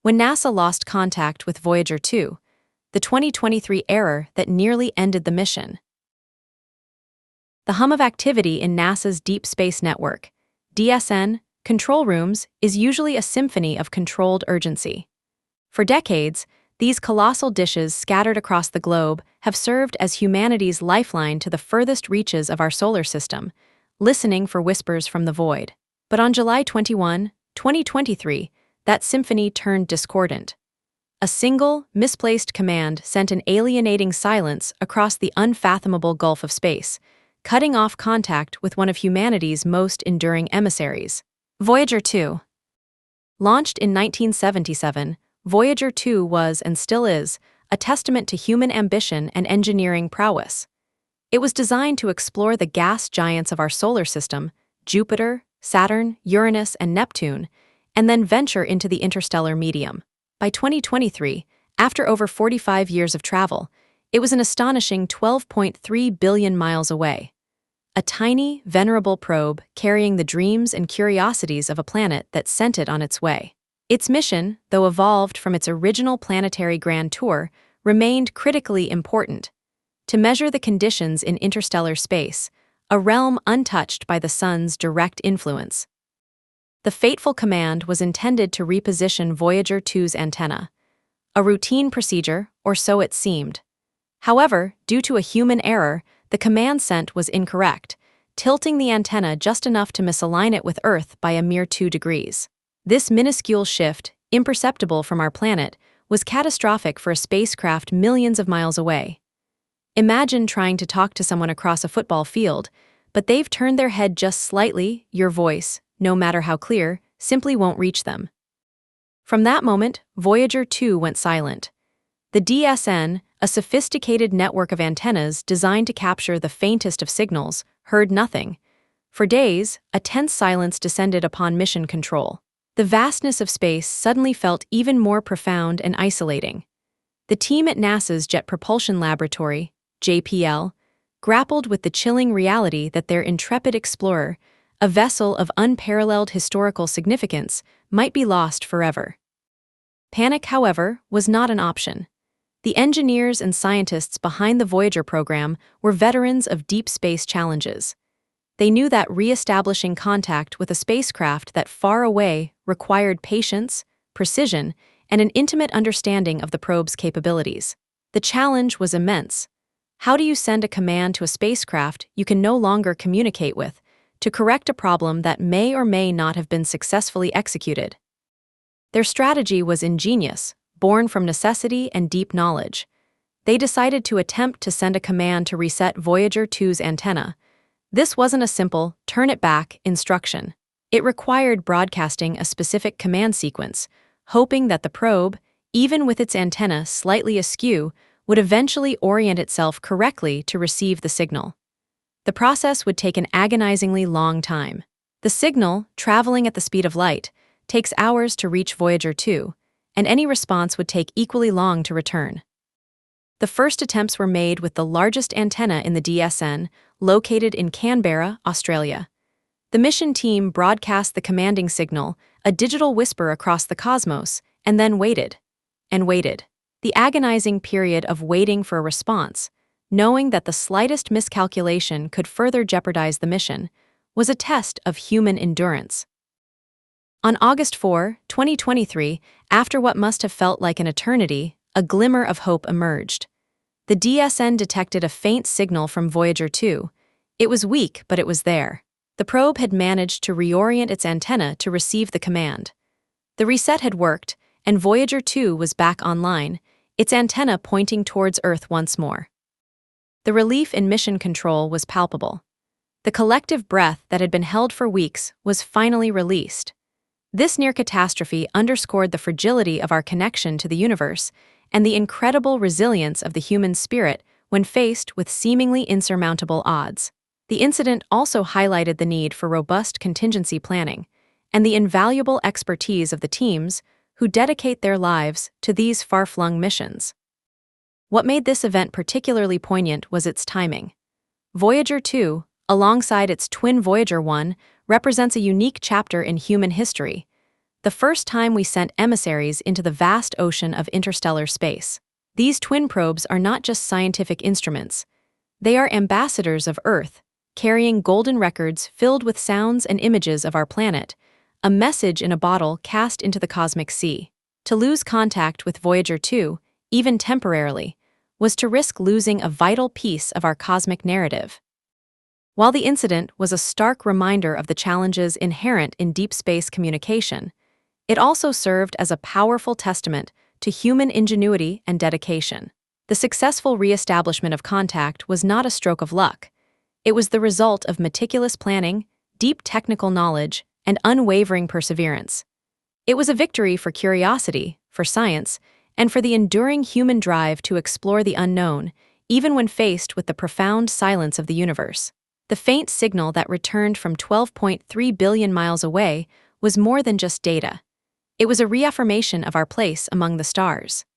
when NASA lost contact with Voyager 2, the 2023 error that nearly ended the mission. The hum of activity in NASA's Deep Space Network, DSN, control rooms is usually a symphony of controlled urgency. For decades, these colossal dishes scattered across the globe have served as humanity's lifeline to the furthest reaches of our solar system, listening for whispers from the void. But on July 21, 2023, that symphony turned discordant. A single, misplaced command sent an alienating silence across the unfathomable gulf of space, cutting off contact with one of humanity's most enduring emissaries. Voyager 2. Launched in 1977, Voyager 2 was, and still is, a testament to human ambition and engineering prowess. It was designed to explore the gas giants of our solar system, Jupiter, Saturn, Uranus, and Neptune, and then venture into the interstellar medium. By 2023, after over 45 years of travel, it was an astonishing 12.3 billion miles away. A tiny, venerable probe carrying the dreams and curiosities of a planet that sent it on its way. Its mission, though evolved from its original planetary grand tour, remained critically important. To measure the conditions in interstellar space, a realm untouched by the sun's direct influence. The fateful command was intended to reposition Voyager 2's antenna. A routine procedure, or so it seemed. However, due to a human error, the command sent was incorrect, tilting the antenna just enough to misalign it with Earth by a mere 2 degrees. This minuscule shift, imperceptible from our planet, was catastrophic for a spacecraft millions of miles away. Imagine trying to talk to someone across a football field, but they've turned their head just slightly. Your voice, no matter how clear, simply won't reach them. From that moment, Voyager 2 went silent. The DSN, a sophisticated network of antennas designed to capture the faintest of signals, heard nothing. For days, a tense silence descended upon mission control. The vastness of space suddenly felt even more profound and isolating. The team at NASA's Jet Propulsion Laboratory, JPL, grappled with the chilling reality that their intrepid explorer, a vessel of unparalleled historical significance, might be lost forever. Panic, however, was not an option. The engineers and scientists behind the Voyager program were veterans of deep space challenges. They knew that re-establishing contact with a spacecraft that far away required patience, precision, and an intimate understanding of the probe's capabilities. The challenge was immense. How do you send a command to a spacecraft you can no longer communicate with to correct a problem that may or may not have been successfully executed? Their strategy was ingenious, born from necessity and deep knowledge. They decided to attempt to send a command to reset Voyager 2's antenna. This wasn't a simple, turn it back, instruction. It required broadcasting a specific command sequence, hoping that the probe, even with its antenna slightly askew, would eventually orient itself correctly to receive the signal. The process would take an agonizingly long time. The signal, traveling at the speed of light, takes hours to reach Voyager 2, and any response would take equally long to return. The first attempts were made with the largest antenna in the DSN, located in Canberra, Australia. The mission team broadcast the commanding signal, a digital whisper across the cosmos, and then waited. And waited. The agonizing period of waiting for a response, knowing that the slightest miscalculation could further jeopardize the mission, was a test of human endurance. On August 4, 2023, after what must have felt like an eternity, a glimmer of hope emerged. The DSN detected a faint signal from Voyager 2. It was weak, but it was there. The probe had managed to reorient its antenna to receive the command. The reset had worked, and Voyager 2 was back online, its antenna pointing towards Earth once more. The relief in mission control was palpable. The collective breath that had been held for weeks was finally released. This near catastrophe underscored the fragility of our connection to the universe and the incredible resilience of the human spirit when faced with seemingly insurmountable odds. The incident also highlighted the need for robust contingency planning and the invaluable expertise of the teams who dedicate their lives to these far-flung missions. What made this event particularly poignant was its timing. Voyager 2, alongside its twin Voyager 1, represents a unique chapter in human history. the first time we sent emissaries into the vast ocean of interstellar space. These twin probes are not just scientific instruments. They are ambassadors of Earth, carrying golden records filled with sounds and images of our planet, a message in a bottle cast into the cosmic sea. To lose contact with Voyager 2, even temporarily, was to risk losing a vital piece of our cosmic narrative. While the incident was a stark reminder of the challenges inherent in deep space communication, it also served as a powerful testament to human ingenuity and dedication. The successful re-establishment of contact was not a stroke of luck. It was the result of meticulous planning, deep technical knowledge, and unwavering perseverance. It was a victory for curiosity, for science, and for the enduring human drive to explore the unknown, even when faced with the profound silence of the universe. The faint signal that returned from 12.3 billion miles away was more than just data. It was a reaffirmation of our place among the stars.